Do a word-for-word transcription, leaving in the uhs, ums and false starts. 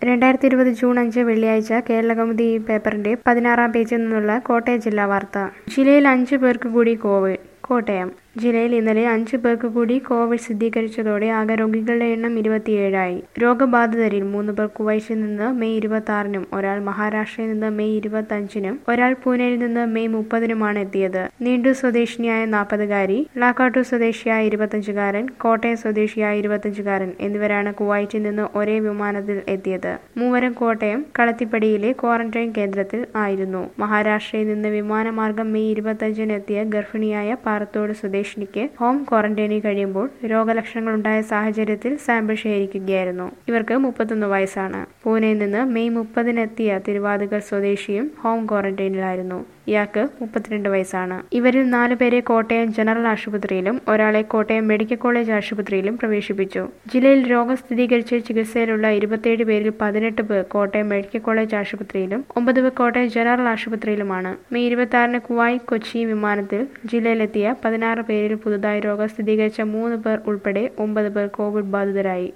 രണ്ടായിരത്തി ഇരുപത് ജൂൺ അഞ്ച് വെള്ളിയാഴ്ച കേരളകൗമുദി ഈ പേപ്പറിന്റെ പതിനാറാം പേജിൽ നിന്നുള്ള കോട്ടയം ജില്ലാ വാർത്ത. ജില്ലയിൽ അഞ്ചു പേർക്ക് കൂടി കോവിഡ്. കോട്ടയം ജില്ലയിൽ ഇന്നലെ അഞ്ചു പേർക്ക് കൂടി കോവിഡ് സ്ഥിരീകരിച്ചതോടെ ആകെ രോഗികളുടെ എണ്ണം ഇരുപത്തിയേഴായി. രോഗബാധിതരിൽ മൂന്ന് പേർ കുവൈറ്റിൽ നിന്ന് മെയ് ഇരുപത്തി ആറിനും ഒരാൾ മഹാരാഷ്ട്രയിൽ നിന്ന് മെയ് ഇരുപത്തി അഞ്ചിനും ഒരാൾ പൂനെയിൽ നിന്ന് മെയ് മുപ്പതിനുമാണ് എത്തിയത്. നീണ്ടൂർ സ്വദേശിനിയായ നാൽപ്പതുകാരി, ലാക്കാട്ടൂർ സ്വദേശിയായ ഇരുപത്തഞ്ചുകാരൻ, കോട്ടയം സ്വദേശിയായ ഇരുപത്തഞ്ചുകാരൻ എന്നിവരാണ് കുവൈറ്റിൽ നിന്ന് ഒരേ വിമാനത്തിൽ എത്തിയത്. മൂവരും കോട്ടയം കളത്തിപ്പടിയിലെ ക്വാറന്റൈൻ കേന്ദ്രത്തിൽ ആയിരുന്നു. മഹാരാഷ്ട്രയിൽ നിന്ന് വിമാനമാർഗം മെയ് ഇരുപത്തഞ്ചിന് എത്തിയ ഗർഭിണിയായ പാറത്തോട് സ്വദേശിനിക്ക് ഹോം ക്വാറന്റൈനിൽ കഴിയുമ്പോൾ രോഗലക്ഷണങ്ങളുണ്ടായ സാഹചര്യത്തിൽ സാമ്പിൾ ശേഖരിക്കുകയായിരുന്നു. ഇവർക്ക് മുപ്പത്തൊന്ന് വയസ്സാണ്. പൂനെയിൽ നിന്ന് മെയ് മുപ്പതിനെത്തിയ തിരുവാതുകൽ സ്വദേശിയും ഹോം ക്വാറന്റൈനിലായിരുന്നു. ഇയാൾക്ക് മുപ്പത്തിരണ്ട് വയസ്സാണ്. ഇവരിൽ നാലു പേരെ കോട്ടയം ജനറൽ ആശുപത്രിയിലും ഒരാളെ കോട്ടയം മെഡിക്കൽ കോളേജ് ആശുപത്രിയിലും പ്രവേശിപ്പിച്ചു. ജില്ലയിൽ രോഗം സ്ഥിരീകരിച്ച് ചികിത്സയിലുള്ള ഇരുപത്തിയേഴ് പേരിൽ പതിനെട്ട് പേർ കോട്ടയം മെഡിക്കൽ കോളേജ് ആശുപത്രിയിലും ഒമ്പത് പേർ കോട്ടയം ജനറൽ ആശുപത്രിയിലുമാണ്. മെയ് ഇരുപത്തി ആറിന് കുവൈറ്റ് കൊച്ചി വിമാനത്തിൽ ജില്ലയിലെത്തിയ പതിനാറ് പേരിൽ പുതുതായി രോഗം സ്ഥിരീകരിച്ച മൂന്ന് പേർ ഉൾപ്പെടെ ഒമ്പത് പേർ കോവിഡ് ബാധിതരായി.